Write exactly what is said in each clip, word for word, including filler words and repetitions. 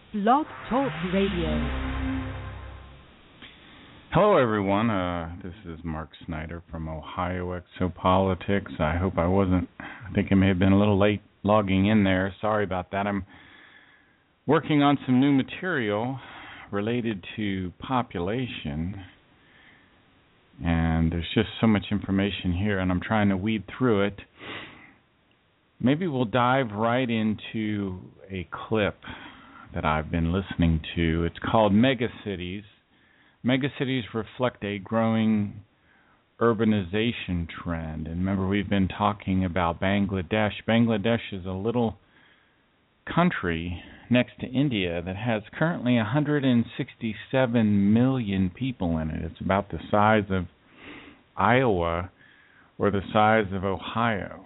Blog Talk Radio. Hello, everyone. Uh, this is Mark Snyder from Ohio Exopolitics. I hope I wasn't, I think I may have been a little late logging in there. Sorry about that. I'm working on some new material related to population, and there's just so much information here, and I'm trying to weed through it. Maybe we'll dive right into a clip that I've been listening to. It's called Megacities. Megacities reflect a growing urbanization trend. And remember, we've been talking about Bangladesh. Bangladesh is a little country next to India that has currently one hundred sixty-seven million people in it. It's about the size of Iowa or the size of Ohio.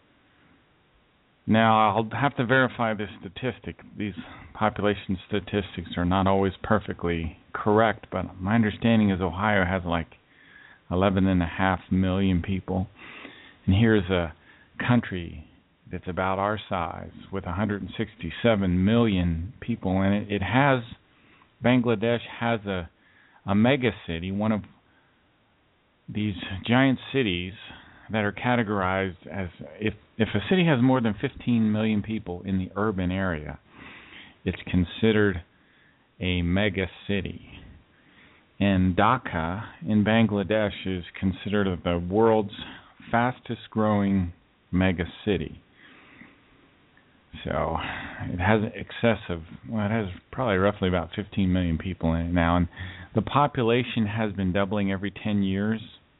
Now, I'll have to verify this statistic. These population statistics are not always perfectly correct, but my understanding is Ohio has like eleven and a half million people. And here's a country that's about our size with one hundred sixty-seven million people in it. It has, Bangladesh has a, a mega city, one of these giant cities that are categorized as, if if a city has more than fifteen million people in the urban area, it's considered a mega city. And Dhaka in Bangladesh is considered the world's fastest growing mega city. So it has excessive, well, it has probably roughly about fifteen million people in it now, and the population has been doubling every ten years.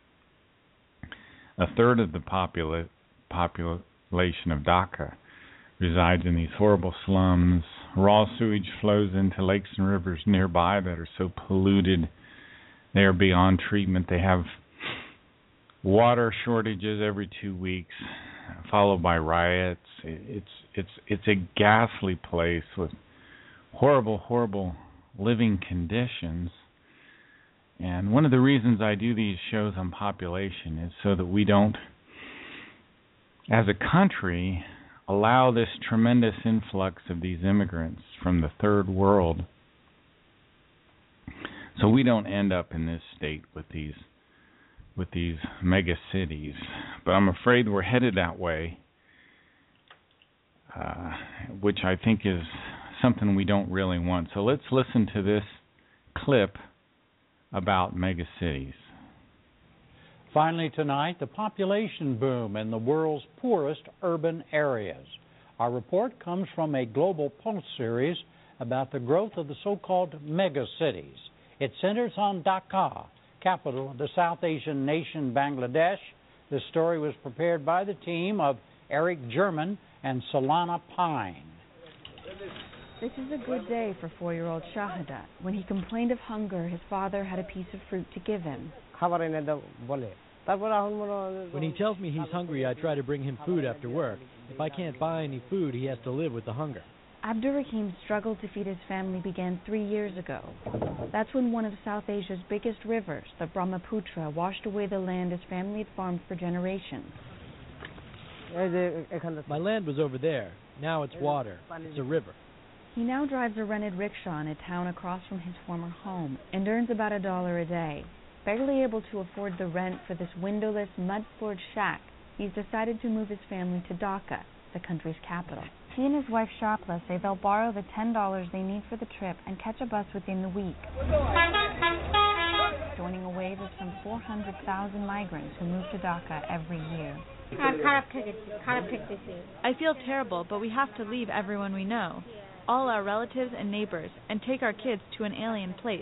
A third of the popula- population of Dhaka resides in these horrible slums. Raw sewage flows into lakes and rivers nearby that are so polluted they are beyond treatment. They have water shortages every two weeks, followed by riots. It's it's it's a ghastly place with horrible, horrible living conditions. And one of the reasons I do these shows on population is so that we don't, as a country, allow this tremendous influx of these immigrants from the third world, so we don't end up in this state with these with these mega cities. But I'm afraid we're headed that way, uh, which I think is something we don't really want. So let's listen to this clip about megacities. Finally tonight, the population boom in the world's poorest urban areas. Our report comes from a Global Pulse series about the growth of the so-called megacities. It centers on Dhaka, capital of the South Asian nation Bangladesh. This story was prepared by the team of Eric German and Solana Pine. This is a good day for four-year-old Shahadat. When he complained of hunger, his father had a piece of fruit to give him. When he tells me he's hungry, I try to bring him food after work. If I can't buy any food, he has to live with the hunger. Abdurrahim's struggle to feed his family began three years ago. That's when one of South Asia's biggest rivers, the Brahmaputra, washed away the land his family had farmed for generations. My land was over there. Now it's water. It's a river. He now drives a rented rickshaw in a town across from his former home and earns about a dollar a day. Barely able to afford the rent for this windowless, mud-floored shack, he's decided to move his family to Dhaka, the country's capital. He and his wife Shapla say they'll borrow the ten dollars they need for the trip and catch a bus within the week, joining a wave of some four hundred thousand migrants who move to Dhaka every year. I feel terrible, but we have to leave everyone we know, all our relatives and neighbors, and take our kids to an alien place.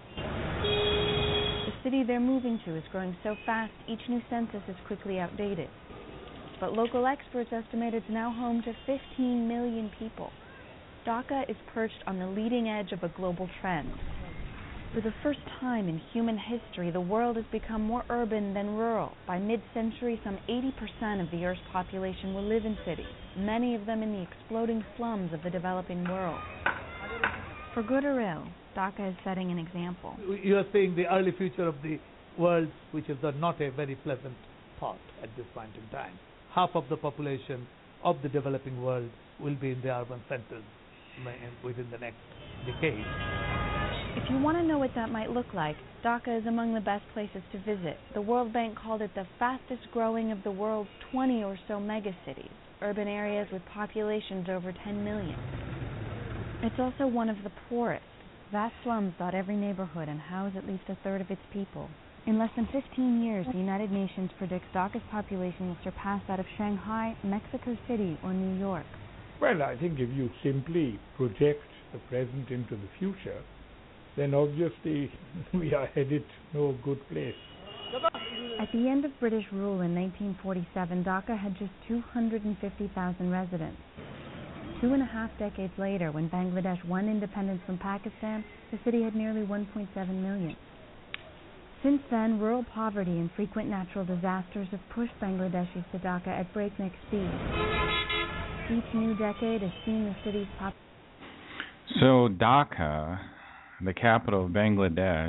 The city they're moving to is growing so fast, each new census is quickly outdated. But local experts estimate it's now home to fifteen million people. Dhaka is perched on the leading edge of a global trend. For the first time in human history, the world has become more urban than rural. By mid-century, some eighty percent of the Earth's population will live in cities, many of them in the exploding slums of the developing world. For good or ill, Dhaka is setting an example. You are seeing the early future of the world, which is not a very pleasant thought at this point in time. Half of the population of the developing world will be in the urban centers within the next decade. If you want to know what that might look like, Dhaka is among the best places to visit. The World Bank called it the fastest growing of the world's twenty or so megacities, urban areas with populations over ten million. It's also one of the poorest. Vast slums dot every neighborhood and house at least a third of its people. In less than fifteen years, the United Nations predicts Dhaka's population will surpass that of Shanghai, Mexico City, or New York. Well, I think if you simply project the present into the future, then obviously we are headed to no good place. At the end of British rule in nineteen forty-seven, Dhaka had just two hundred fifty thousand residents. Two and a half decades later, when Bangladesh won independence from Pakistan, the city had nearly one point seven million. Since then, rural poverty and frequent natural disasters have pushed Bangladeshis to Dhaka at breakneck speed. Each new decade has seen the city's population. So Dhaka, the capital of Bangladesh,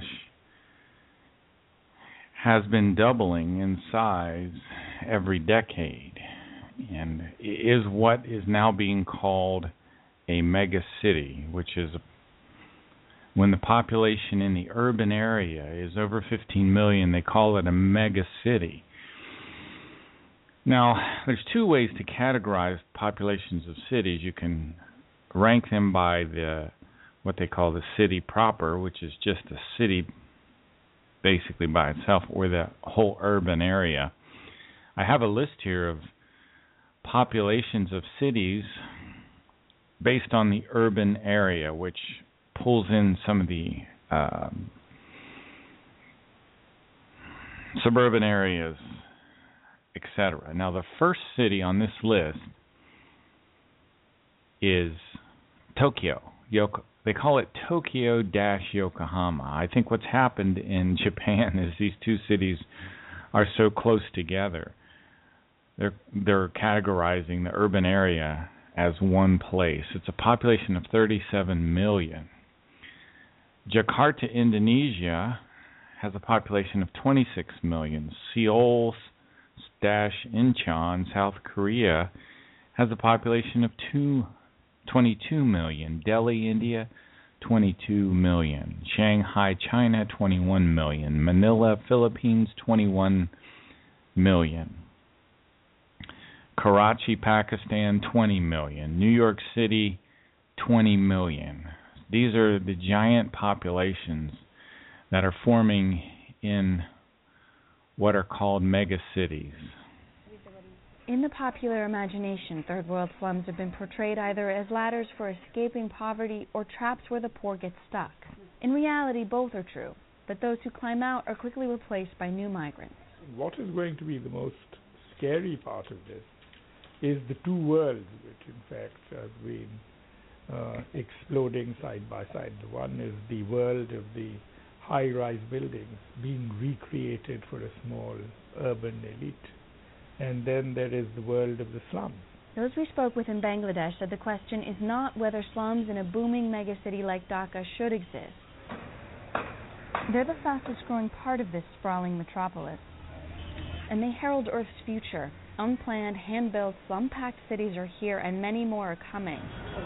has been doubling in size every decade and is what is now being called a mega city, which is when the population in the urban area is over fifteen million, they call it a mega city. Now, there's two ways to categorize populations of cities. You can rank them by the what they call the city proper, which is just a city basically by itself, or the whole urban area. I have a list here of populations of cities based on the urban area, which pulls in some of the um, suburban areas, et cetera. Now, the first city on this list is Tokyo. Yoko- they call it Tokyo-Yokohama. I think what's happened in Japan is these two cities are so close together. They're they're categorizing the urban area as one place. It's a population of thirty-seven million. Jakarta, Indonesia, has a population of twenty-six million. Seoul slash Incheon, South Korea, has a population of two, twenty-two million. Delhi, India, twenty-two million. Shanghai, China, twenty-one million. Manila, Philippines, twenty-one million. Karachi, Pakistan, twenty million. New York City, twenty million. These are the giant populations that are forming in what are called megacities. In the popular imagination, third world slums have been portrayed either as ladders for escaping poverty or traps where the poor get stuck. In reality, both are true, but those who climb out are quickly replaced by new migrants. What is going to be the most scary part of this is the two worlds which in fact have been uh, exploding side by side. The one is the world of the high-rise buildings being recreated for a small urban elite. And then there is the world of the slums. Those we spoke with in Bangladesh said the question is not whether slums in a booming megacity like Dhaka should exist. They're the fastest growing part of this sprawling metropolis. And they herald Earth's future. Unplanned, hand-built, slum-packed cities are here, and many more are coming.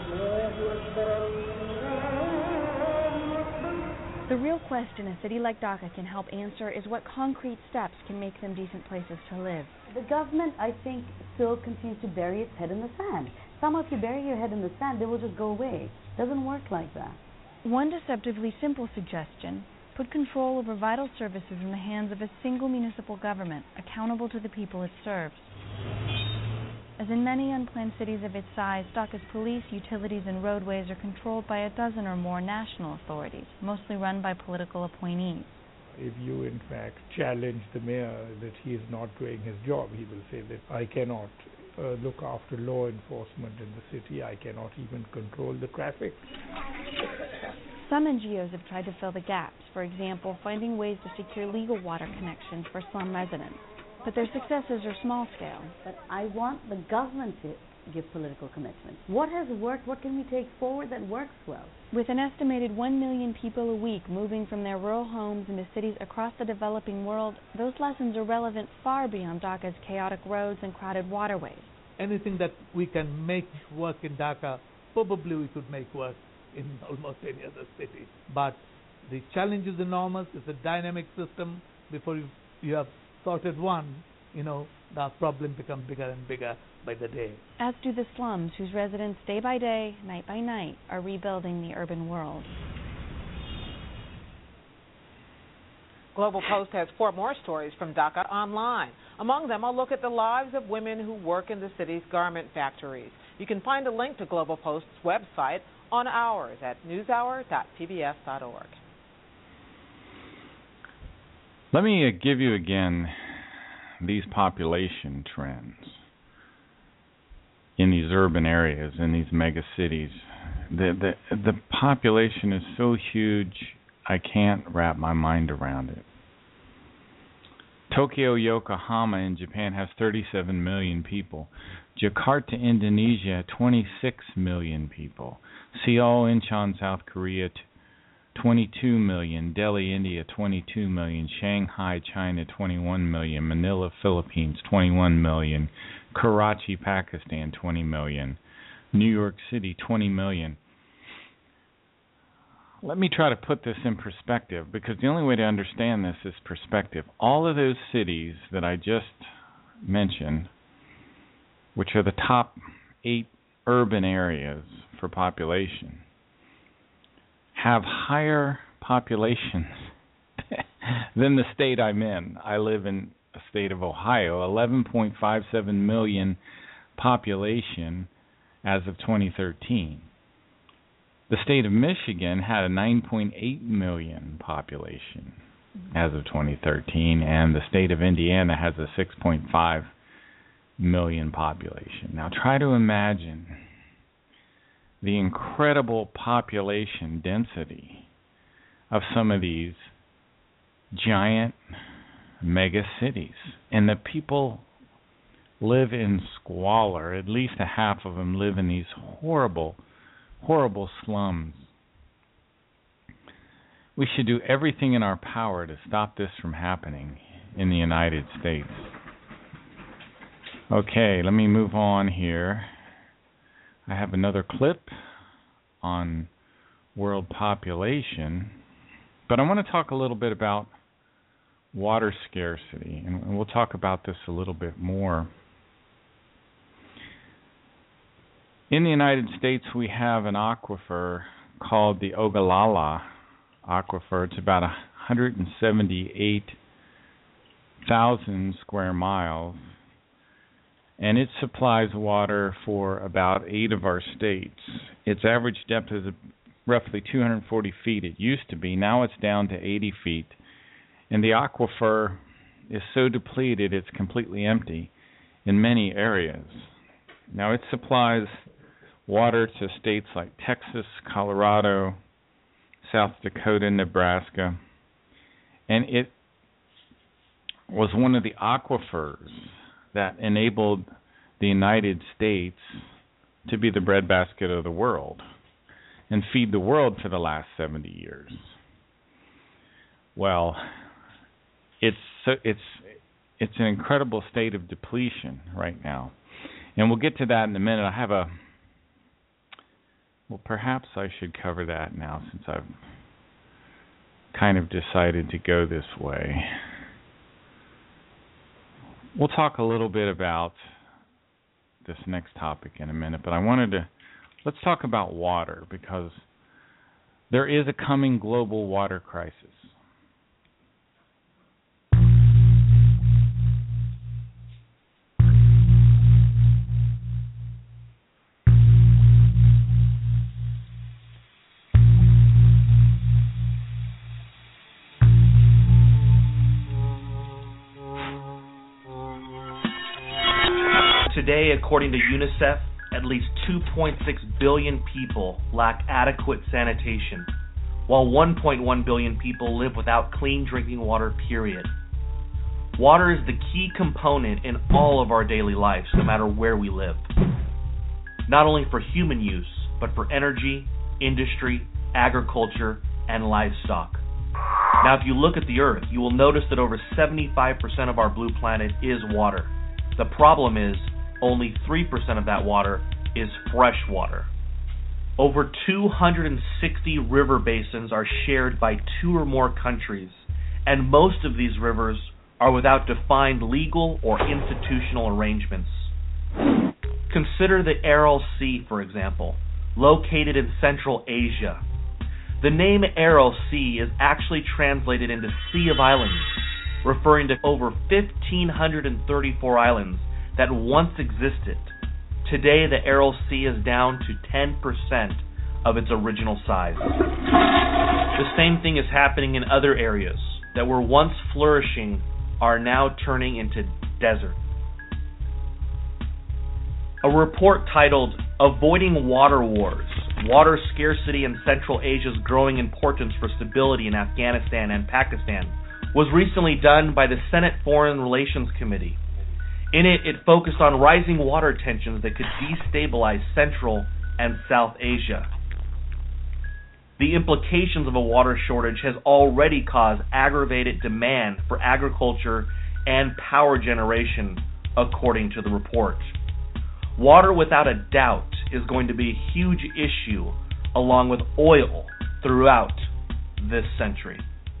The real question a city like Dhaka can help answer is what concrete steps can make them decent places to live. The government, I think, still continues to bury its head in the sand. Somehow if you bury your head in the sand, they will just go away. It doesn't work like that. One deceptively simple suggestion: put control over vital services in the hands of a single municipal government, accountable to the people it serves. As in many unplanned cities of its size, Dhaka's police, utilities, and roadways are controlled by a dozen or more national authorities, mostly run by political appointees. If you, in fact, challenge the mayor that he is not doing his job, he will say that I cannot uh, look after law enforcement in the city, I cannot even control the traffic. Some N G Os have tried to fill the gaps, for example, finding ways to secure legal water connections for slum residents. But their successes are small-scale. But I want the government to give political commitment. What has worked? What can we take forward that works well? With an estimated one million people a week moving from their rural homes into cities across the developing world, those lessons are relevant far beyond Dhaka's chaotic roads and crowded waterways. Anything that we can make work in Dhaka, probably we could make work in almost any other city. But the challenge is enormous. It's a dynamic system. Before you, you have sorted one, you know, the problem becomes bigger and bigger by the day. As do the slums, whose residents day by day, night by night, are rebuilding the urban world. Global Post has four more stories from Dhaka online. Among them, I'll look at the lives of women who work in the city's garment factories. You can find a link to Global Post's website on ours at newshour dot p b s dot org. Let me uh, give you again these population trends in these urban areas, in these mega cities. The, the, the population is so huge, I can't wrap my mind around it. Tokyo, Yokohama in Japan has thirty-seven million people. Jakarta, Indonesia, twenty-six million people. Seoul, Incheon, South Korea, twenty-two million. Delhi, India, twenty-two million. Shanghai, China, twenty-one million. Manila, Philippines, twenty-one million. Karachi, Pakistan, twenty million. New York City, twenty million. Let me try to put this in perspective, because the only way to understand this is perspective. All of those cities that I just mentioned, which are the top eight urban areas for population, have higher populations than the state I'm in. I live in a state of Ohio, eleven point five seven million population as of twenty thirteen. The state of Michigan had a nine point eight million population as of twenty thirteen, and the state of Indiana has a six point five million population. Now try to imagine the incredible population density of some of these giant mega cities. And the people live in squalor. At least a half of them live in these horrible horrible slums. We should do everything in our power to stop this from happening in the United States. Okay, let me move on here. I have another clip on world population, but I want to talk a little bit about water scarcity, and we'll talk about this a little bit more. In the United States, we have an aquifer called the Ogallala Aquifer. It's about one hundred seventy-eight thousand square miles, and it supplies water for about eight of our states. Its average depth is roughly two hundred forty feet. It used to be. Now it's down to eighty feet. And the aquifer is so depleted it's completely empty in many areas. Now it supplies water to states like Texas, Colorado, South Dakota, Nebraska, and it was one of the aquifers that enabled the United States to be the breadbasket of the world and feed the world for the last seventy years. Well, it's it's it's an incredible state of depletion right now, and we'll get to that in a minute. I have a Well, perhaps I should cover that now, since I've kind of decided to go this way. We'll talk a little bit about this next topic in a minute, but I wanted to, let's talk about water, because there is a coming global water crisis. Today, according to UNICEF, at least two point six billion people lack adequate sanitation, while one point one billion people live without clean drinking water, period. Water is the key component in all of our daily lives, no matter where we live. Not only for human use, but for energy, industry, agriculture, and livestock. Now, if you look at the Earth, you will notice that over seventy-five percent of our blue planet is water. The problem is, only three percent of that water is fresh water. over two hundred sixty river basins are shared by two or more countries, and most of these rivers are without defined legal or institutional arrangements. Consider the Aral Sea, for example, located in Central Asia. The name Aral Sea is actually translated into Sea of Islands, referring to over one thousand five hundred thirty-four islands that once existed. Today, the Aral Sea is down to ten percent of its original size. The same thing is happening in other areas that were once flourishing are now turning into desert. A report titled Avoiding Water Wars, Water Scarcity and Central Asia's Growing Importance for Stability in Afghanistan and Pakistan was recently done by the Senate Foreign Relations Committee. In it, it focused on rising water tensions that could destabilize Central and South Asia. The implications of a water shortage has already caused aggravated demand for agriculture and power generation, according to the report. Water, without a doubt, is going to be a huge issue, along with oil, throughout this century.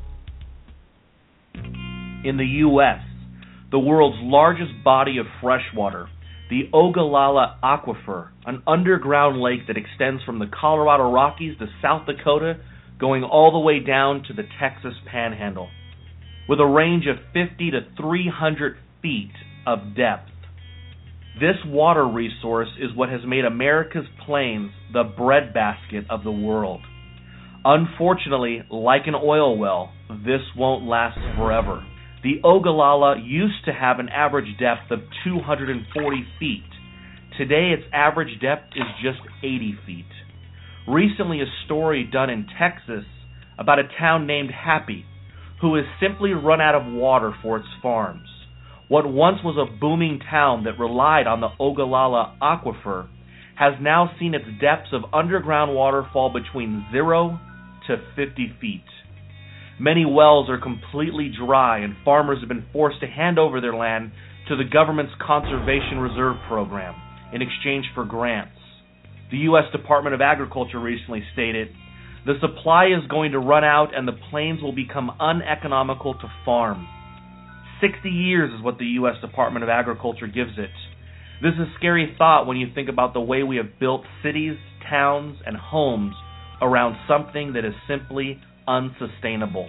In the U S, the world's largest body of fresh water, the Ogallala Aquifer, an underground lake that extends from the Colorado Rockies to South Dakota, going all the way down to the Texas Panhandle, with a range of fifty to three hundred feet of depth. This water resource is what has made America's plains the breadbasket of the world. Unfortunately, like an oil well, this won't last forever. The Ogallala used to have an average depth of two hundred forty feet. Today, its average depth is just eighty feet. Recently, a story done in Texas about a town named Happy, who has simply run out of water for its farms. What once was a booming town that relied on the Ogallala Aquifer has now seen its depths of underground water fall between zero to fifty feet. Many wells are completely dry, and farmers have been forced to hand over their land to the government's Conservation Reserve Program in exchange for grants. The U S Department of Agriculture recently stated, "The supply is going to run out and the plains will become uneconomical to farm." sixty years is what the U S Department of Agriculture gives it. This is a scary thought when you think about the way we have built cities, towns, and homes around something that is simply unsustainable.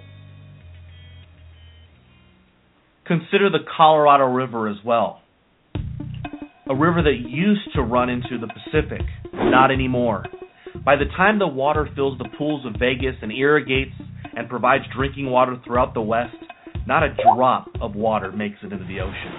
Consider the Colorado River as well. A river that used to run into the Pacific, not anymore. By the time the water fills the pools of Vegas and irrigates and provides drinking water throughout the West, not a drop of water makes it into the ocean.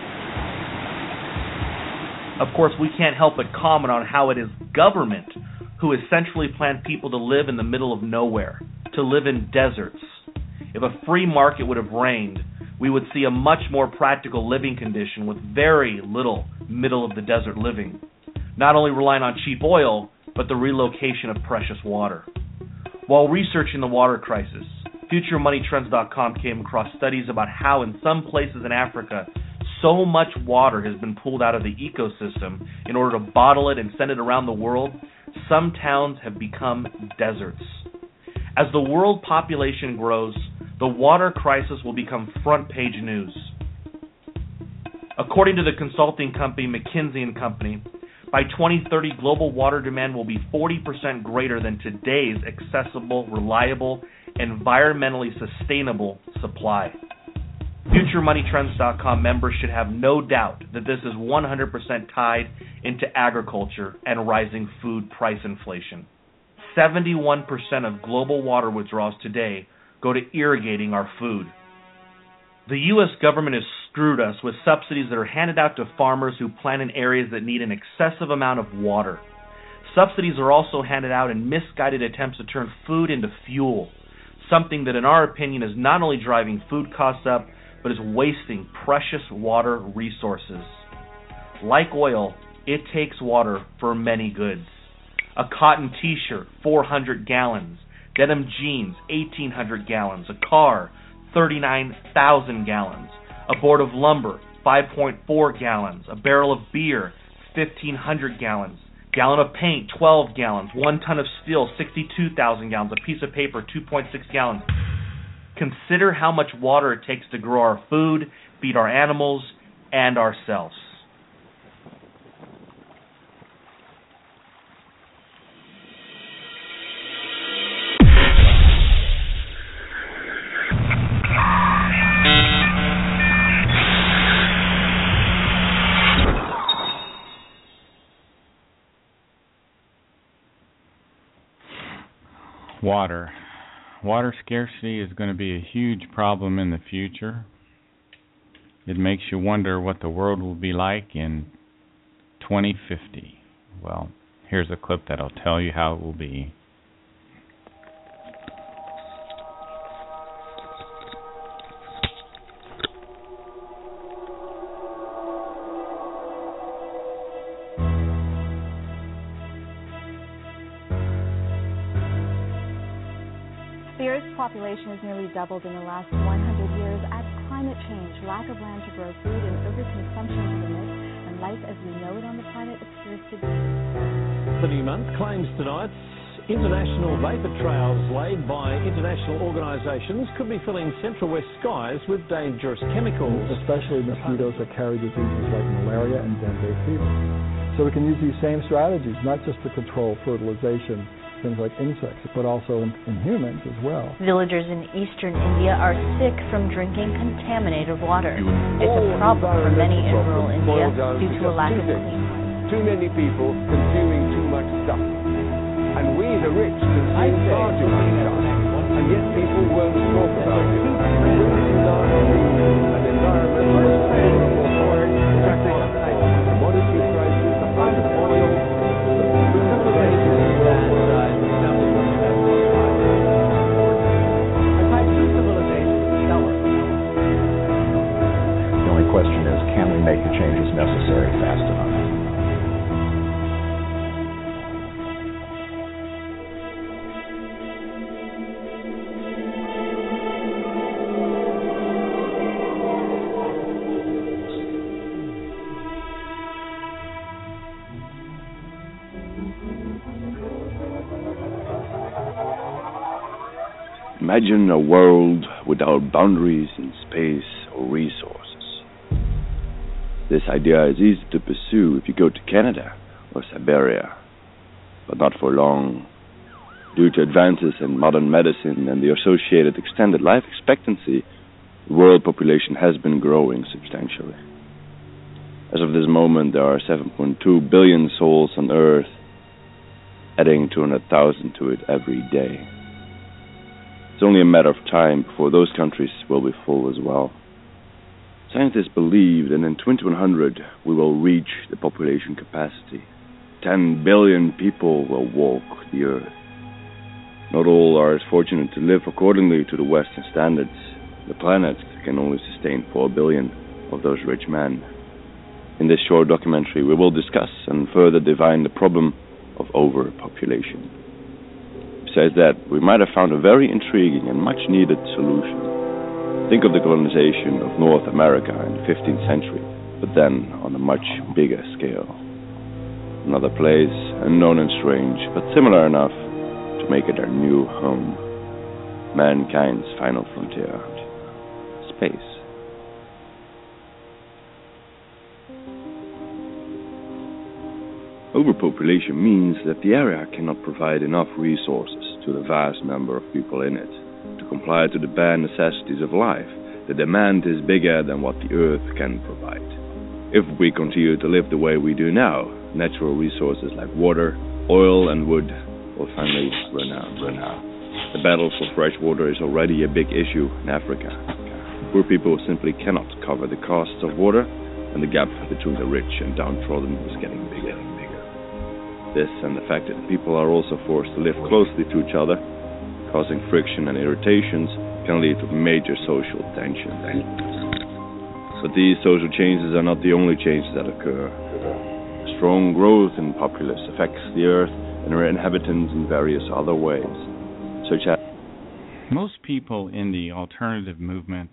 Of course, we can't help but comment on how it is government who essentially planned people to live in the middle of nowhere, to live in deserts. If a free market would have reigned, we would see a much more practical living condition with very little middle-of-the-desert living, not only relying on cheap oil, but the relocation of precious water. While researching the water crisis, Future Money Trends dot com came across studies about how in some places in Africa, so much water has been pulled out of the ecosystem in order to bottle it and send it around the world, some towns have become deserts. As the world population grows, the water crisis will become front-page news. According to the consulting company McKinsey and Company, by twenty thirty, global water demand will be forty percent greater than today's accessible, reliable, environmentally sustainable supply. Future Money Trends dot com members should have no doubt that this is one hundred percent tied into agriculture and rising food price inflation. seventy-one percent of global water withdrawals today go to irrigating our food. The U S government has screwed us with subsidies that are handed out to farmers who plant in areas that need an excessive amount of water. Subsidies are also handed out in misguided attempts to turn food into fuel, something that in our opinion is not only driving food costs up, but is wasting precious water resources. Like oil, it takes water for many goods. A cotton t-shirt, four hundred gallons. Denim jeans, eighteen hundred gallons. A car, thirty-nine thousand gallons. A board of lumber, five point four gallons. A barrel of beer, fifteen hundred gallons. Gallon of paint, twelve gallons. One ton of steel, sixty-two thousand gallons. A piece of paper, two point six gallons. Consider how much water it takes to grow our food, feed our animals, and ourselves. Water. Water scarcity is going to be a huge problem in the future. It makes you wonder what the world will be like in twenty fifty. Well, here's a clip that'll tell you how it will be. The Earth's population has nearly doubled in the last one hundred years as climate change, lack of land to grow food, and overconsumption to the myth, and life as we know it on the planet appears to be. The new month claims tonight's international vapor trails laid by international organisations could be filling central west skies with dangerous chemicals. Especially mosquitoes that carry diseases like malaria and dengue fever. So we can use these same strategies, not just to control fertilization, things like insects, but also in, in humans as well. Villagers in eastern India are sick from drinking contaminated water. It's a problem for many in rural India due to a lack of clean water. Too many people consuming too much stuff. And we, the rich, consume far too much stuff. And yet people won't talk about it. And an environment where for traffic, commodity prices, the price of oil, question is, can we make the changes necessary fast enough? Imagine a world without boundaries in space or resources. This idea is easy to pursue if you go to Canada or Siberia, but not for long. Due to advances in modern medicine and the associated extended life expectancy, the world population has been growing substantially. As of this moment, there are seven point two billion souls on Earth, adding two hundred thousand to it every day. It's only a matter of time before those countries will be full as well. Scientists believe that in twenty-one hundred we will reach the population capacity. ten billion people will walk the earth. Not all are as fortunate to live accordingly to the Western standards. The planet can only sustain four billion of those rich men. In this short documentary we will discuss and further define the problem of overpopulation. Besides that, we might have found a very intriguing and much needed solution. Think of the colonization of North America in the fifteenth century, but then on a much bigger scale. Another place, unknown and strange, but similar enough to make it our new home. Mankind's final frontier. Space. Overpopulation means that the area cannot provide enough resources to the vast number of people in it. To comply to the bare necessities of life, the demand is bigger than what the Earth can provide. If we continue to live the way we do now, natural resources like water, oil and wood will finally run out. Run out. The battle for fresh water is already a big issue in Africa. Poor people simply cannot cover the costs of water, and the gap between the rich and downtrodden is getting bigger and bigger. This and the fact that people are also forced to live closely to each other, causing friction and irritations, can lead to major social tension. But these social changes are not the only changes that occur. Strong growth in populace affects the Earth and her inhabitants in various other ways, such as... Most people in the alternative movement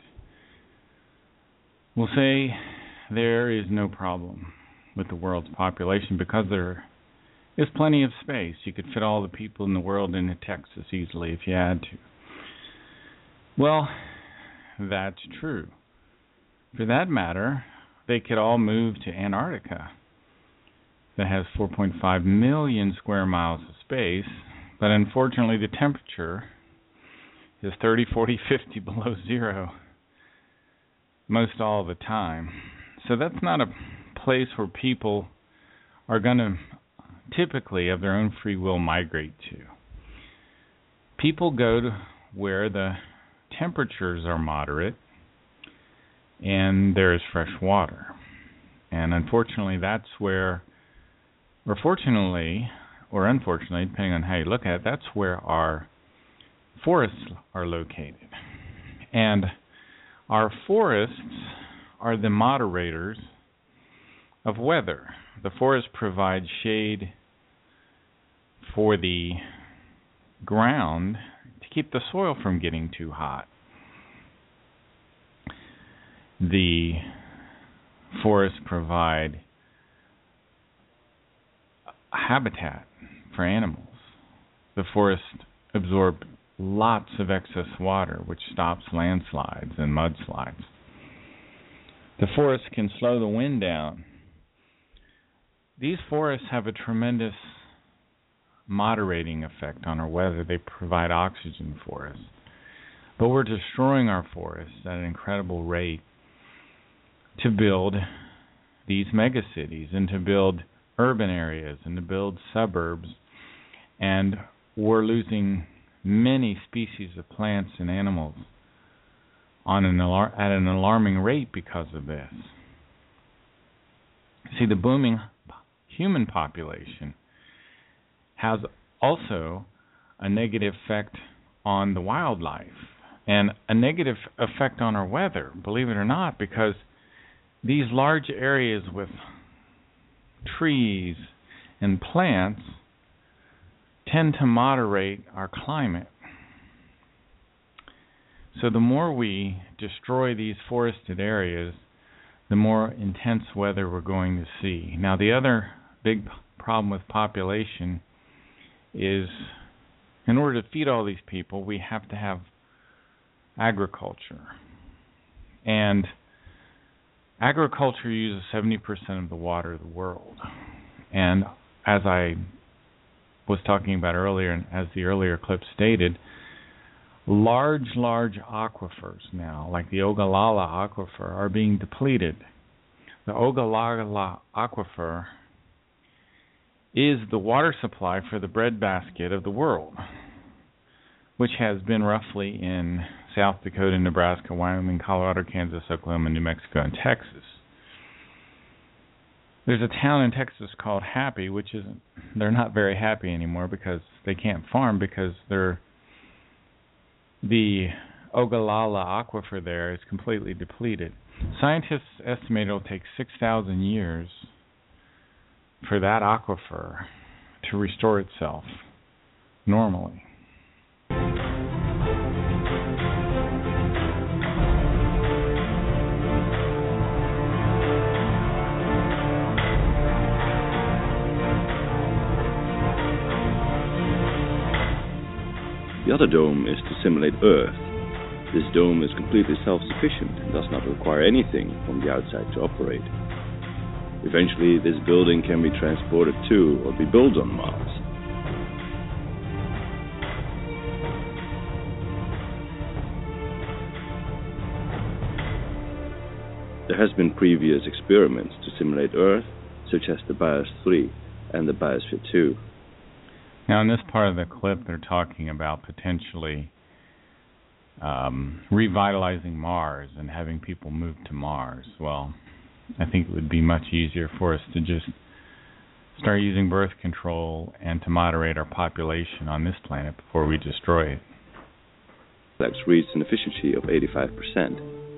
will say there is no problem with the world's population because there is plenty of space. You could fit all the people in the world into Texas easily if you had to. Well, that's true. For that matter, they could all move to Antarctica. That has four point five million square miles of space, but unfortunately the temperature is thirty, forty, fifty below zero most all the time. So that's not a place where people are going to typically of their own free will migrate to. People go to where the temperatures are moderate and there is fresh water. And unfortunately that's where, or fortunately or unfortunately, depending on how you look at it, that's where our forests are located. And our forests are the moderators of weather. The forests provide shade for the ground to keep the soil from getting too hot. The forests provide habitat for animals. The forests absorb lots of excess water, which stops landslides and mudslides. The forests can slow the wind down. These forests have a tremendous moderating effect on our weather. They provide oxygen for us. But we're destroying our forests at an incredible rate to build these megacities and to build urban areas and to build suburbs. And we're losing many species of plants and animals on an alar- at an alarming rate because of this. See, the booming human population has also a negative effect on the wildlife and a negative effect on our weather, believe it or not, because these large areas with trees and plants tend to moderate our climate. So the more we destroy these forested areas, the more intense weather we're going to see. Now, the other big problem with population is in order to feed all these people, we have to have agriculture. And agriculture uses seventy percent of the water of the world. And as I was talking about earlier, and as the earlier clip stated, large, large aquifers now, like the Ogallala Aquifer, are being depleted. The Ogallala Aquifer is the water supply for the breadbasket of the world, which has been roughly in South Dakota, Nebraska, Wyoming, Colorado, Kansas, Oklahoma, New Mexico, and Texas. There's a town in Texas called Happy, which isn't, they're not very happy anymore because they can't farm because they're, the Ogallala Aquifer there is completely depleted. Scientists estimate it'll take six thousand years for that aquifer to restore itself normally. The other dome is to simulate Earth. This dome is completely self-sufficient and does not require anything from the outside to operate. Eventually, this building can be transported to or be built on Mars. There has been previous experiments to simulate Earth, such as the BIOS three and the Biosphere two. Now, in this part of the clip, they're talking about potentially um, revitalizing Mars and having people move to Mars. Well, I think it would be much easier for us to just start using birth control and to moderate our population on this planet before we destroy it. That's reached an efficiency of eighty-five percent.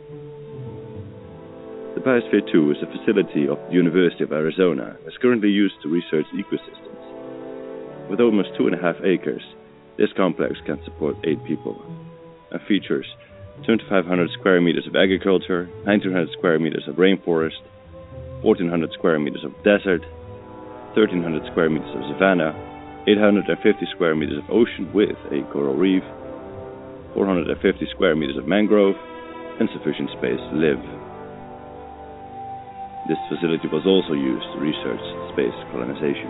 The Biosphere two is a facility of the University of Arizona that's currently used to research ecosystems. With almost two and a half acres, this complex can support eight people and features twenty-five hundred square meters of agriculture, nineteen hundred square meters of rainforest, fourteen hundred square meters of desert, thirteen hundred square meters of savanna, eight hundred fifty square meters of ocean with a coral reef, four hundred fifty square meters of mangrove, and sufficient space to live. This facility was also used to research space colonization.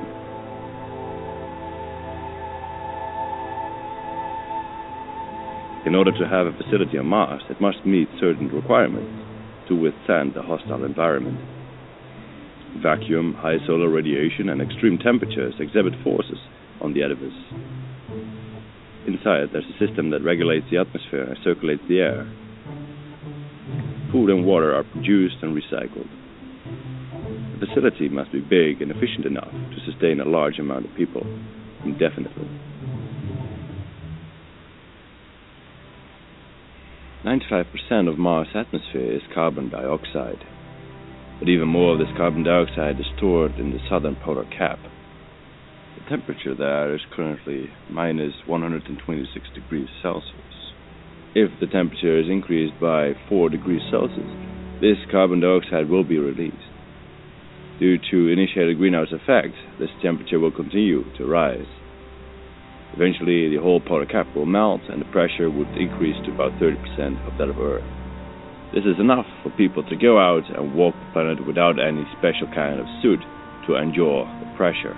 In order to have a facility on Mars, it must meet certain requirements to withstand the hostile environment. Vacuum, high solar radiation, and extreme temperatures exhibit forces on the edifice. Inside, there's a system that regulates the atmosphere and circulates the air. Food and water are produced and recycled. The facility must be big and efficient enough to sustain a large amount of people indefinitely. ninety-five percent of Mars' atmosphere is carbon dioxide, but even more of this carbon dioxide is stored in the southern polar cap. The temperature there is currently minus one hundred twenty-six degrees Celsius. If the temperature is increased by four degrees Celsius, this carbon dioxide will be released. Due to initiated greenhouse effect, this temperature will continue to rise. Eventually, the whole polar cap will melt and the pressure would increase to about thirty percent of that of Earth. This is enough for people to go out and walk the planet without any special kind of suit to endure the pressure.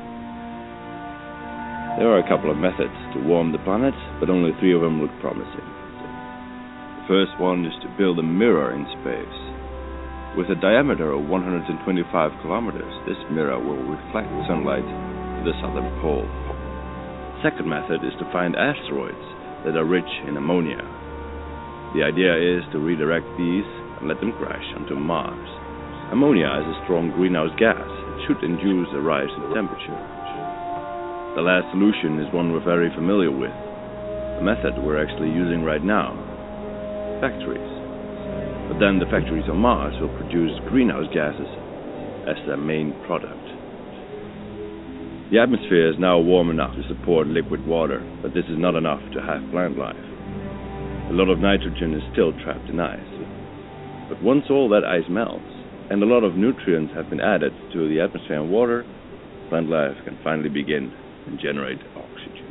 There are a couple of methods to warm the planet, but only three of them look promising. The first one is to build a mirror in space. With a diameter of one hundred twenty-five kilometers, this mirror will reflect sunlight to the southern pole. The second method is to find asteroids that are rich in ammonia. The idea is to redirect these and let them crash onto Mars. Ammonia is a strong greenhouse gas. It should induce a rise in temperature. The last solution is one we're very familiar with, a method we're actually using right now: factories. But then the factories on Mars will produce greenhouse gases as their main product. The atmosphere is now warm enough to support liquid water, but this is not enough to have plant life. A lot of nitrogen is still trapped in ice. But once all that ice melts, and a lot of nutrients have been added to the atmosphere and water, plant life can finally begin and generate oxygen.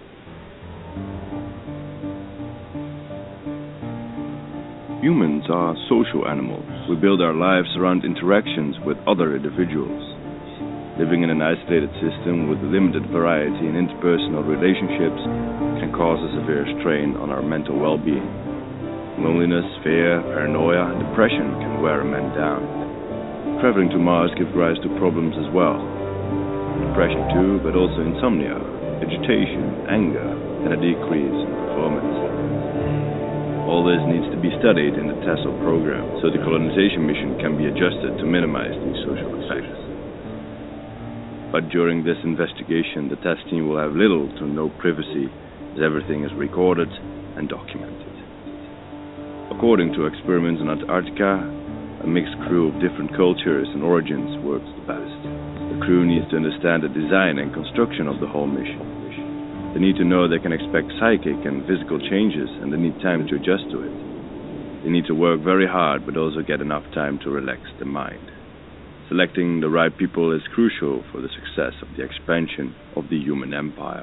Humans are social animals. We build our lives around interactions with other individuals. Living in an isolated system with limited variety in interpersonal relationships can cause a severe strain on our mental well-being. Loneliness, fear, paranoia, and depression can wear a man down. Traveling to Mars gives rise to problems as well. Depression too, but also insomnia, agitation, anger, and a decrease in performance. All this needs to be studied in the TESOL program, so the colonization mission can be adjusted to minimize these social effects. But during this investigation, the test team will have little to no privacy, as everything is recorded and documented. According to experiments in Antarctica, a mixed crew of different cultures and origins works the best. The crew needs to understand the design and construction of the whole mission. They need to know they can expect psychic and physical changes, and they need time to adjust to it. They need to work very hard, but also get enough time to relax the mind. Selecting the right people is crucial for the success of the expansion of the human empire.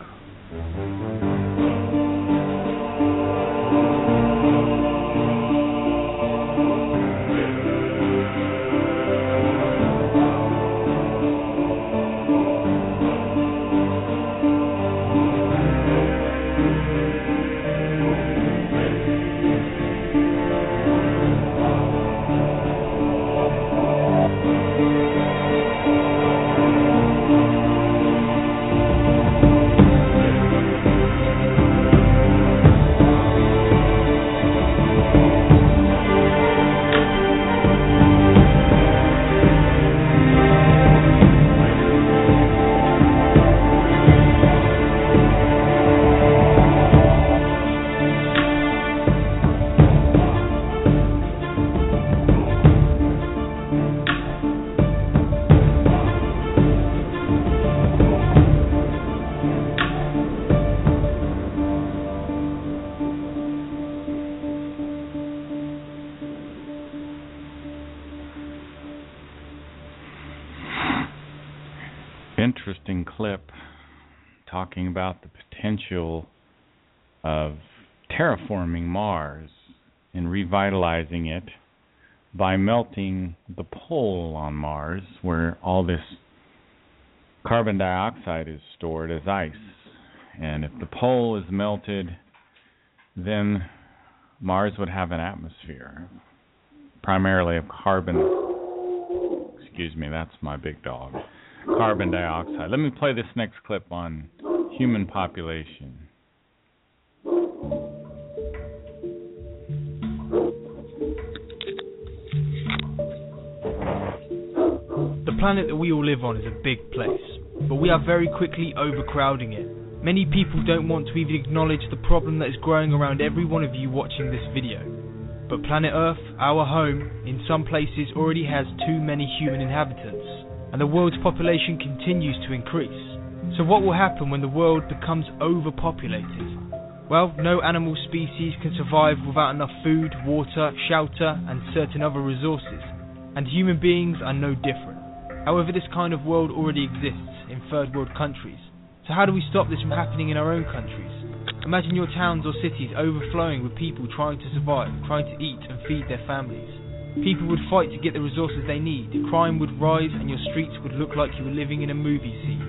interesting clip talking about the potential of terraforming Mars and revitalizing it by melting the pole on Mars, where all this carbon dioxide is stored as ice. And if the pole is melted, then Mars would have an atmosphere, primarily of carbon. Excuse me, that's my big dog. Carbon dioxide. Let me play this next clip on human population. The planet that we all live on is a big place, but we are very quickly overcrowding it. Many people don't want to even acknowledge the problem that is growing around every one of you watching this video. But planet Earth, our home, in some places already has too many human inhabitants, and the world's population continues to increase. So what will happen when the world becomes overpopulated? Well, no animal species can survive without enough food, water, shelter, and certain other resources, and human beings are no different. However, this kind of world already exists in third world countries. So how do we stop this from happening in our own countries? Imagine your towns or cities overflowing with people trying to survive, trying to eat and feed their families. People would fight to get the resources they need, crime would rise, and your streets would look like you were living in a movie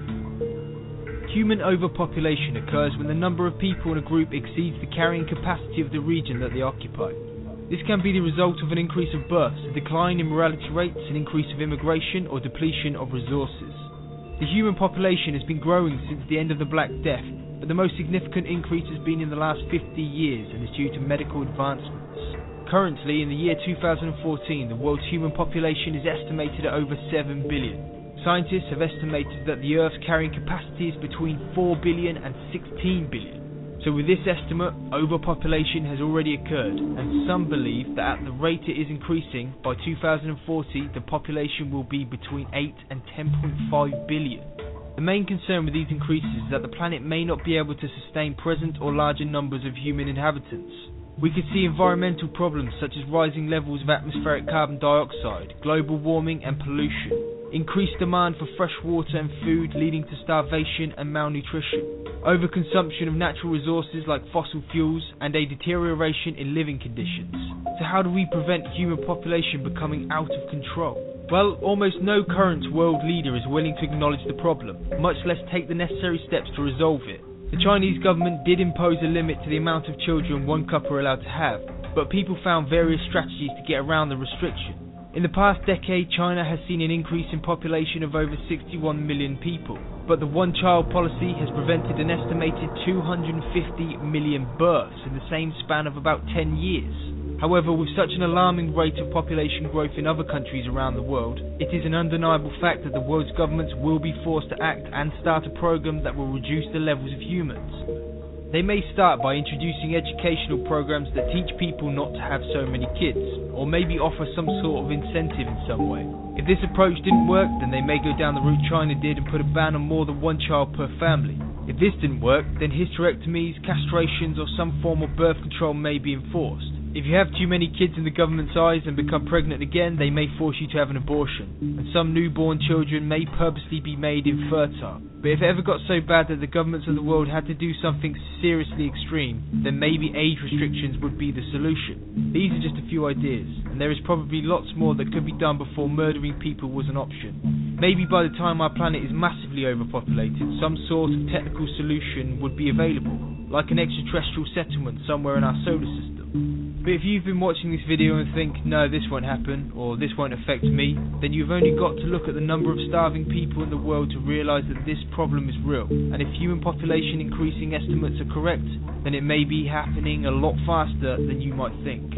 scene. Human overpopulation occurs when the number of people in a group exceeds the carrying capacity of the region that they occupy. This can be the result of an increase of births, a decline in mortality rates, an increase of immigration, or depletion of resources. The human population has been growing since the end of the Black Death, but the most significant increase has been in the last fifty years and is due to medical advancements. Currently, in the year two thousand fourteen, the world's human population is estimated at over seven billion. Scientists have estimated that the Earth's carrying capacity is between four billion and sixteen billion. So with this estimate, overpopulation has already occurred, and some believe that at the rate it is increasing, by two thousand forty the population will be between eight and ten point five billion. The main concern with these increases is that the planet may not be able to sustain present or larger numbers of human inhabitants. We could see environmental problems such as rising levels of atmospheric carbon dioxide, global warming and pollution, increased demand for fresh water and food leading to starvation and malnutrition, overconsumption of natural resources like fossil fuels, and a deterioration in living conditions. So how do we prevent human population becoming out of control? Well, almost no current world leader is willing to acknowledge the problem, much less take the necessary steps to resolve it. The Chinese government did impose a limit to the amount of children one couple are allowed to have, but people found various strategies to get around the restriction. In the past decade, China has seen an increase in population of over sixty-one million people, but the one-child policy has prevented an estimated two hundred fifty million births in the same span of about ten years. However, with such an alarming rate of population growth in other countries around the world, it is an undeniable fact that the world's governments will be forced to act and start a program that will reduce the levels of humans. They may start by introducing educational programs that teach people not to have so many kids, or maybe offer some sort of incentive in some way. If this approach didn't work, then they may go down the route China did and put a ban on more than one child per family. If this didn't work, then hysterectomies, castrations, or some form of birth control may be enforced. If you have too many kids in the government's eyes and become pregnant again, they may force you to have an abortion, and some newborn children may purposely be made infertile. But if it ever got so bad that the governments of the world had to do something seriously extreme, then maybe age restrictions would be the solution. These are just a few ideas, and there is probably lots more that could be done before murdering people was an option. Maybe by the time our planet is massively overpopulated, some sort of technical solution would be available, like an extraterrestrial settlement somewhere in our solar system. But if you've been watching this video and think, no, this won't happen, or this won't affect me, then you've only got to look at the number of starving people in the world to realise that this problem is real. And if human population increasing estimates are correct, then it may be happening a lot faster than you might think.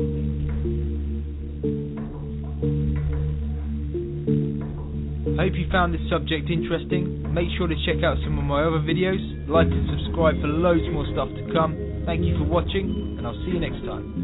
I hope you found this subject interesting. Make sure to check out some of my other videos, like and subscribe for loads more stuff to come. Thank you for watching, and I'll see you next time.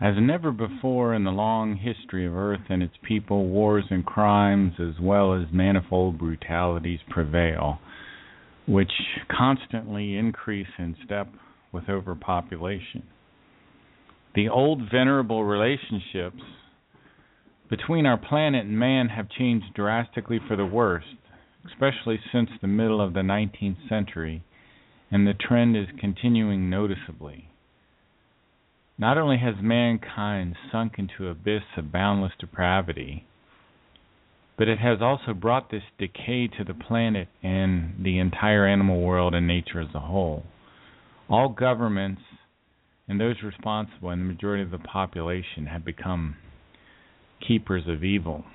As never before in the long history of Earth and its people, wars and crimes as well as manifold brutalities prevail, which constantly increase in step with overpopulation. The old venerable relationships between our planet and man have changed drastically for the worst, especially since the middle of the nineteenth century, and the trend is continuing noticeably. Not only has mankind sunk into an abyss of boundless depravity, but it has also brought this decay to the planet and the entire animal world and nature as a whole. All governments and those responsible and the majority of the population have become keepers of evil.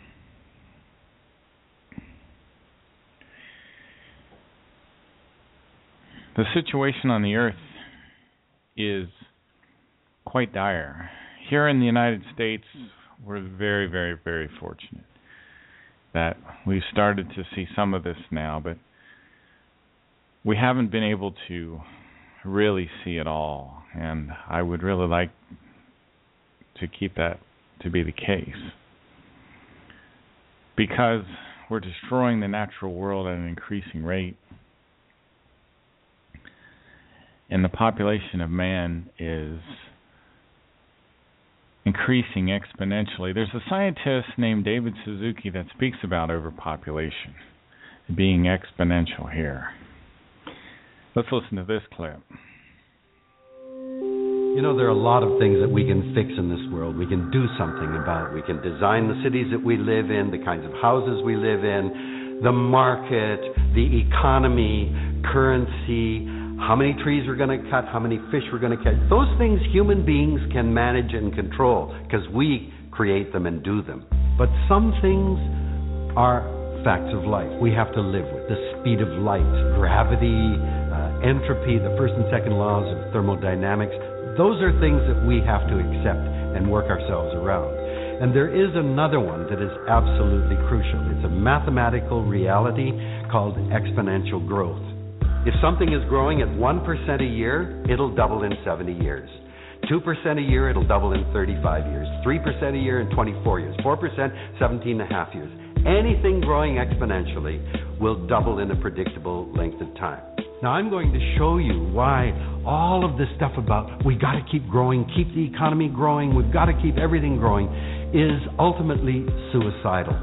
The situation on the earth is quite dire. Here in the United States, we're very, very, very fortunate that we've started to see some of this now, but we haven't been able to really see it all, and I would really like to keep that to be the case, because we're destroying the natural world at an increasing rate, and the population of man is increasing exponentially. There's a scientist named David Suzuki that speaks about overpopulation being exponential here. Let's listen to this clip. You know, there are a lot of things that we can fix in this world. We can do something about it. We can design the cities that we live in, the kinds of houses we live in, the market, the economy, currency, how many trees we're going to cut, how many fish we're going to catch. Those things human beings can manage and control because we create them and do them. But some things are facts of life we have to live with. The speed of light, gravity, uh, entropy, the first and second laws of thermodynamics. Those are things that we have to accept and work ourselves around. And there is another one that is absolutely crucial. It's a mathematical reality called exponential growth. If something is growing at one percent a year, it'll double in seventy years. two percent a year, it'll double in thirty-five years. three percent a year in twenty-four years. four percent, seventeen and a half years. Anything growing exponentially will double in a predictable length of time. Now, I'm going to show you why all of this stuff about we got to keep growing, keep the economy growing, we've got to keep everything growing, is ultimately suicidal.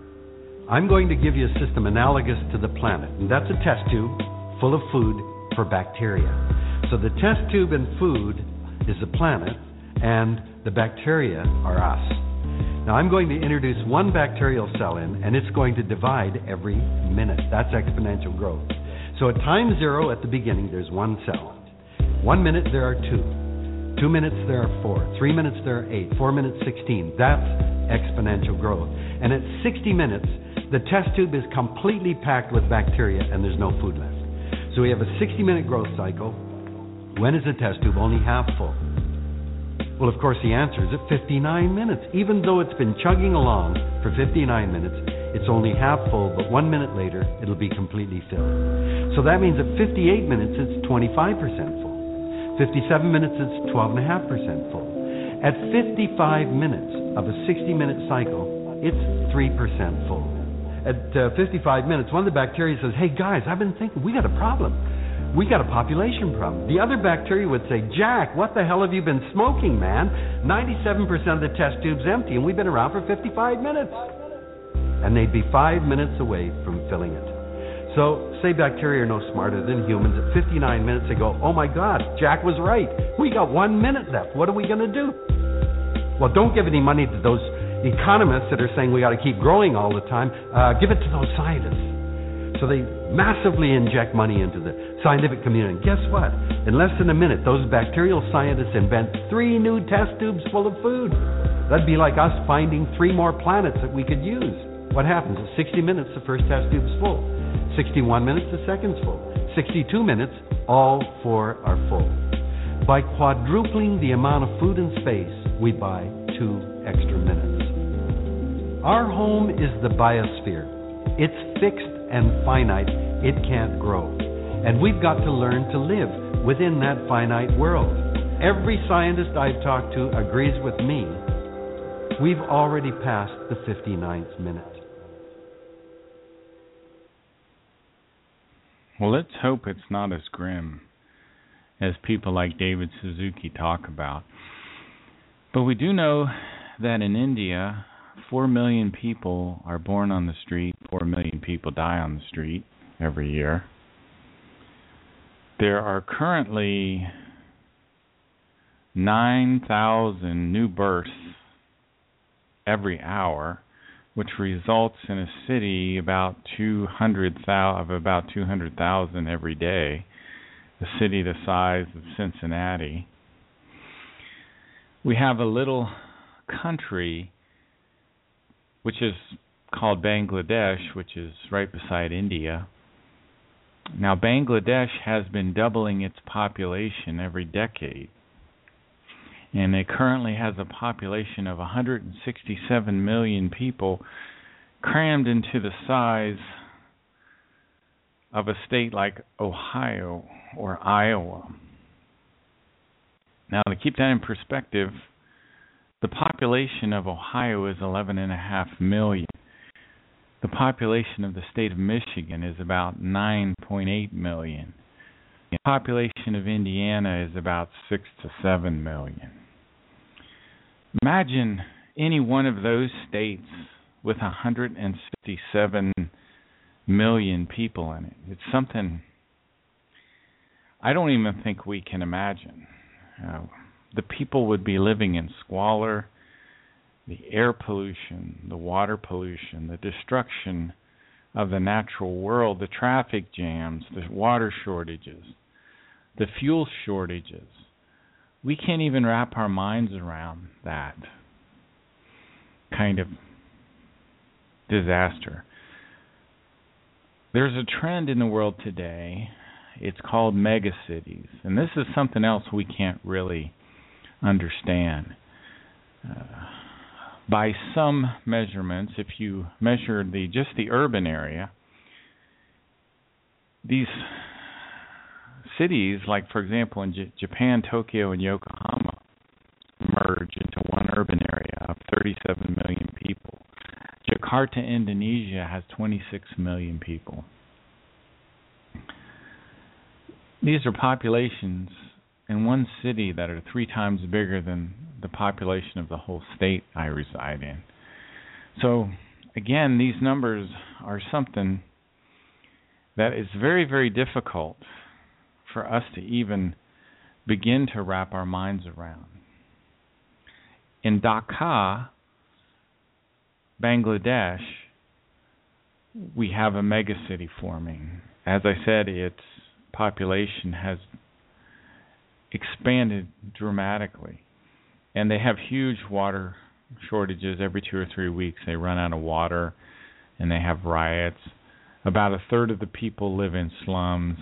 I'm going to give you a system analogous to the planet, and that's a test tube full of food for bacteria. So the test tube and food is the planet, and the bacteria are us. Now I'm going to introduce one bacterial cell in, and it's going to divide every minute. That's exponential growth. So at time zero at the beginning, there's one cell. One minute, there are two. Two minutes, there are four. Three minutes, there are eight. Four minutes, sixteen. That's exponential growth. And at sixty minutes, the test tube is completely packed with bacteria, and there's no food left. So we have a sixty-minute growth cycle. When is the test tube only half full? Well, of course, the answer is at fifty-nine minutes. Even though it's been chugging along for fifty-nine minutes, it's only half full, but one minute later, it'll be completely filled. So that means at fifty-eight minutes, it's twenty-five percent full. fifty-seven minutes, it's twelve point five percent full. At fifty-five minutes of a sixty-minute cycle, it's three percent full. At uh, fifty-five minutes, one of the bacteria says, hey guys, I've been thinking, we got a problem. We got a population problem. The other bacteria would say, Jack, what the hell have you been smoking, man? ninety-seven percent of the test tube's empty and we've been around for fifty-five minutes. And they'd be five minutes away from filling it. So, say bacteria are no smarter than humans. At fifty-nine minutes, they go, oh my God, Jack was right. We got one minute left. What are we going to do? Well, don't give any money to those economists that are saying we got to keep growing all the time. Uh, give it to those scientists. So they massively inject money into the scientific community. And guess what? In less than a minute, those bacterial scientists invent three new test tubes full of food. That'd be like us finding three more planets that we could use. What happens? At sixty minutes, the first test tube's full. sixty-one minutes, the second's full. sixty-two minutes, all four are full. By quadrupling the amount of food and space, we buy two extra minutes. Our home is the biosphere. It's fixed and finite. It can't grow. And we've got to learn to live within that finite world. every scientist I've talked to agrees with me, we've already passed the fifty-ninth minute. Well, let's hope it's not as grim as people like David Suzuki talk about. But we do know that in India, four million people are born on the street, four million people die on the street every year. There are currently nine thousand new births every hour, which results in a city about two hundred thousand of about two hundred thousand every day, a city the size of Cincinnati. We have a little country which is called Bangladesh, which is right beside India. Now, Bangladesh has been doubling its population every decade, and it currently has a population of one hundred sixty-seven million people crammed into the size of a state like Ohio or Iowa. Now, to keep that in perspective, the population of Ohio is eleven point five million. The population of the state of Michigan is about nine point eight million. The population of Indiana is about six to seven million. Imagine any one of those states with one hundred sixty-seven million people in it. It's something I don't even think we can imagine. Uh, the people would be living in squalor, the air pollution, the water pollution, the destruction of the natural world, the traffic jams, the water shortages, the fuel shortages. We can't even wrap our minds around that kind of disaster. There's a trend in the world today. It's called megacities, and this is something else we can't really understand. Uh, by some measurements, if you measure the just the urban area, these cities, like for example in J- Japan, Tokyo, and Yokohama, merge into one urban area of thirty-seven million people. Jakarta, Indonesia has twenty-six million people. These are populations in one city that are three times bigger than the population of the whole state I reside in. So, again, these numbers are something that is very, very difficult for us to even begin to wrap our minds around. In Dhaka, Bangladesh, we have a megacity forming. As I said, its population has expanded dramatically, and they have huge water shortages every two or three weeks. They run out of water, and they have riots. About a third of the people live in slums.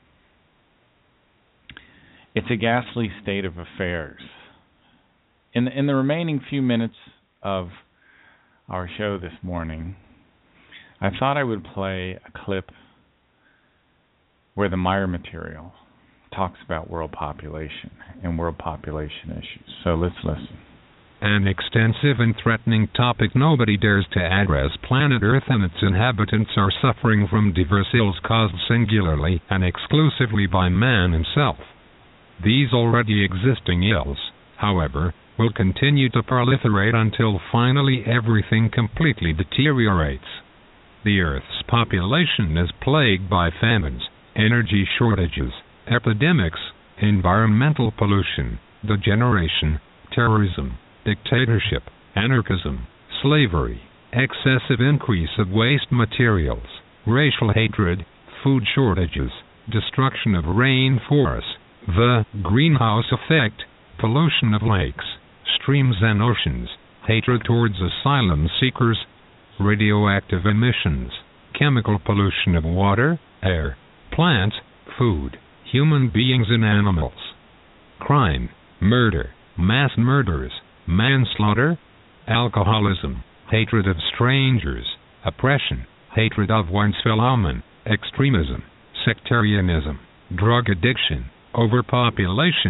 It's a ghastly state of affairs. In the, in the remaining few minutes of our show this morning, I thought I would play a clip where the Meyer material talks about world population and world population issues. So let's listen. An extensive and threatening topic nobody dares to address. Planet Earth and its inhabitants are suffering from diverse ills caused singularly and exclusively by man himself. These already existing ills, however, will continue to proliferate until finally everything completely deteriorates. The Earth's population is plagued by famines, energy shortages, epidemics, environmental pollution, degeneration, terrorism, dictatorship, anarchism, slavery, excessive increase of waste materials, racial hatred, food shortages, destruction of rainforests, the greenhouse effect, pollution of lakes, streams and oceans, hatred towards asylum seekers, radioactive emissions, chemical pollution of water, air, plants, food, human beings and animals, crime, murder, mass murders, manslaughter, alcoholism, hatred of strangers, oppression, hatred of one's fellow man, extremism, sectarianism, drug addiction, overpopulation,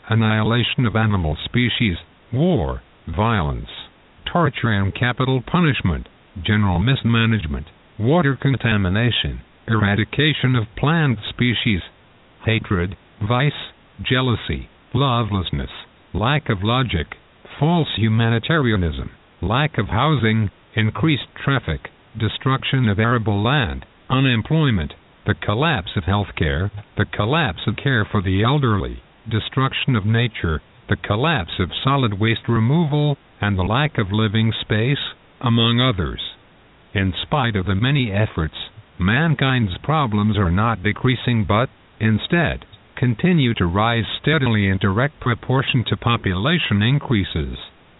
annihilation of animal species, war, violence, torture and capital punishment, general mismanagement, water contamination, eradication of plant species, hatred, vice, jealousy, lovelessness, lack of logic, false humanitarianism, lack of housing, increased traffic, destruction of arable land, unemployment, the collapse of healthcare, the collapse of care for the elderly, destruction of nature, the collapse of solid waste removal, and the lack of living space, among others. In spite of the many efforts, mankind's problems are not decreasing but, instead, continue to rise steadily in direct proportion to population increases.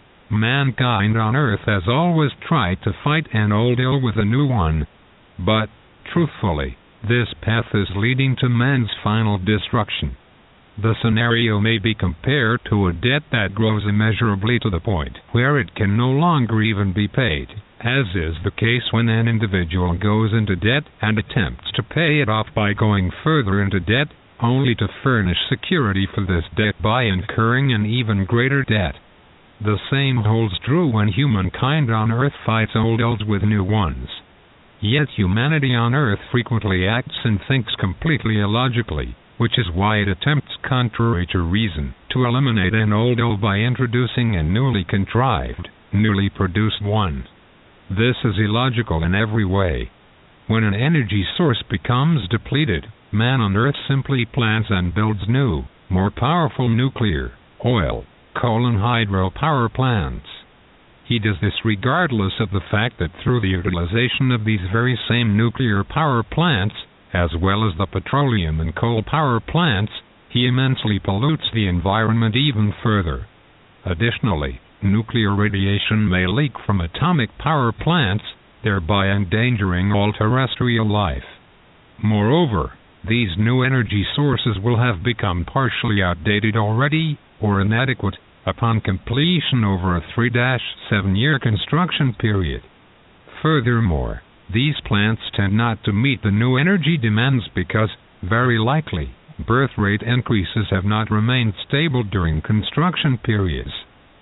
Mankind on Earth has always tried to fight an old ill with a new one, but, truthfully, this path is leading to man's final destruction. The scenario may be compared to a debt that grows immeasurably to the point where it can no longer even be paid, as is the case when an individual goes into debt and attempts to pay it off by going further into debt, only to furnish security for this debt by incurring an even greater debt. The same holds true when humankind on Earth fights old ills with new ones. Yet humanity on Earth frequently acts and thinks completely illogically, which is why it attempts, contrary to reason, to eliminate an old ill by introducing a newly contrived, newly produced one. This is illogical in every way. When an energy source becomes depleted, man on Earth simply plants and builds new, more powerful nuclear, oil, coal and hydro power plants. He does this regardless of the fact that through the utilization of these very same nuclear power plants, as well as the petroleum and coal power plants, he immensely pollutes the environment even further. Additionally, nuclear radiation may leak from atomic power plants, thereby endangering all terrestrial life. Moreover, these new energy sources will have become partially outdated already, or inadequate, upon completion over a three to seven year construction period. Furthermore, these plants tend not to meet the new energy demands because, very likely, birth rate increases have not remained stable during construction periods.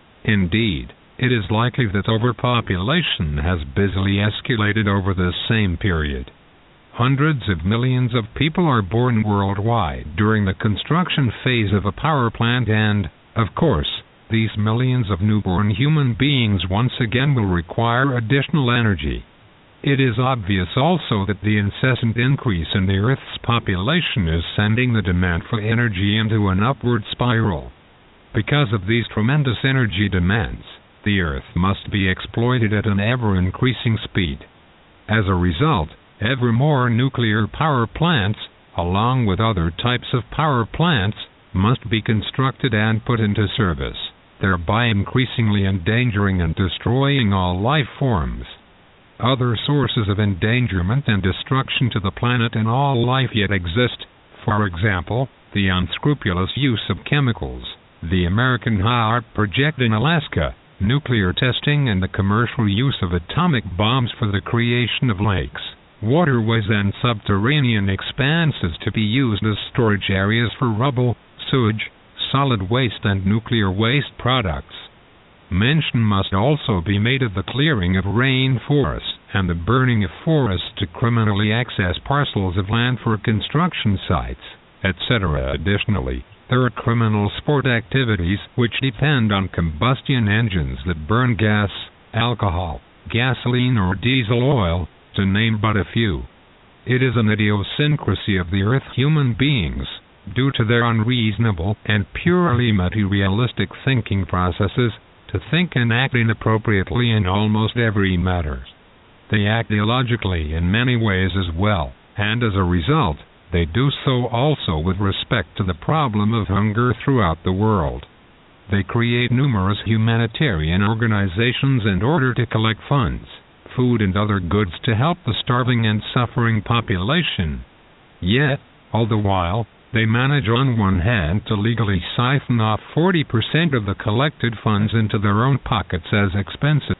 Indeed, it is likely that overpopulation has busily escalated over this same period. Hundreds of millions of people are born worldwide during the construction phase of a power plant and, of course, these millions of newborn human beings once again will require additional energy. It is obvious also that the incessant increase in the Earth's population is sending the demand for energy into an upward spiral. Because of these tremendous energy demands, the Earth must be exploited at an ever-increasing speed. As a result, ever more nuclear power plants, along with other types of power plants, must be constructed and put into service, thereby increasingly endangering and destroying all life forms. Other sources of endangerment and destruction to the planet and all life yet exist, for example, the unscrupulous use of chemicals, the American HAARP project in Alaska, nuclear testing and the commercial use of atomic bombs for the creation of lakes, waterways and subterranean expanses to be used as storage areas for rubble, sewage, solid waste and nuclear waste products. Mention must also be made of the clearing of rainforests and the burning of forests to criminally access parcels of land for construction sites, et cetera. Additionally, there are criminal sport activities which depend on combustion engines that burn gas, alcohol, gasoline or diesel oil, to name but a few. It is an idiosyncrasy of the Earth human beings, due to their unreasonable and purely materialistic thinking processes, to think and act inappropriately in almost every matter. They act illogically in many ways as well, and as a result, they do so also with respect to the problem of hunger throughout the world. They create numerous humanitarian organizations in order to collect funds, food and other goods to help the starving and suffering population. Yet, all the while, they manage on one hand to legally siphon off forty percent of the collected funds into their own pockets as expenses.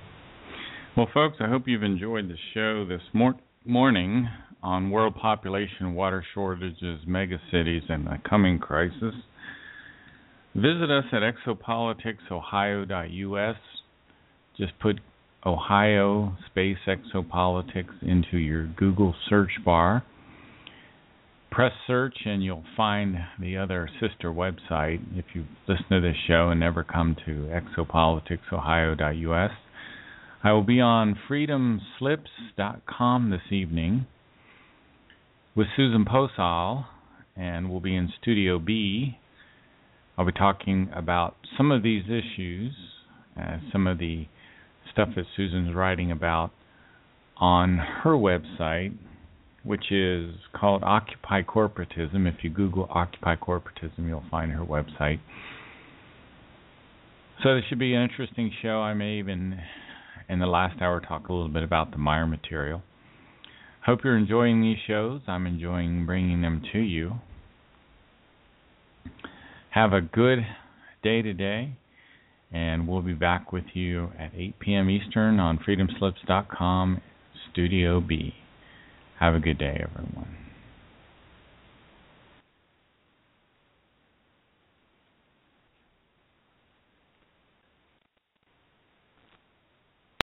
Well, folks, I hope you've enjoyed the show this mor- morning on world population, water shortages, megacities, and the coming crisis. Visit us at exopolitics ohio dot u s. Just put Ohio space exopolitics into your Google search bar. Press search and you'll find the other sister website if you listen to this show and never come to exopolitics ohio dot u s. I will be on freedom slips dot com this evening with Susan Posal, and we'll be in Studio B. I'll be talking about some of these issues, uh, some of the stuff that Susan's writing about on her website, which is called Occupy Corporatism. If you Google Occupy Corporatism, you'll find her website. So this should be an interesting show. I may even, in the last hour, talk a little bit about the Meyer material. Hope you're enjoying these shows. I'm enjoying bringing them to you. Have a good day today, and we'll be back with you at eight p.m. Eastern on freedom slips dot com, Studio B. Have a good day, everyone.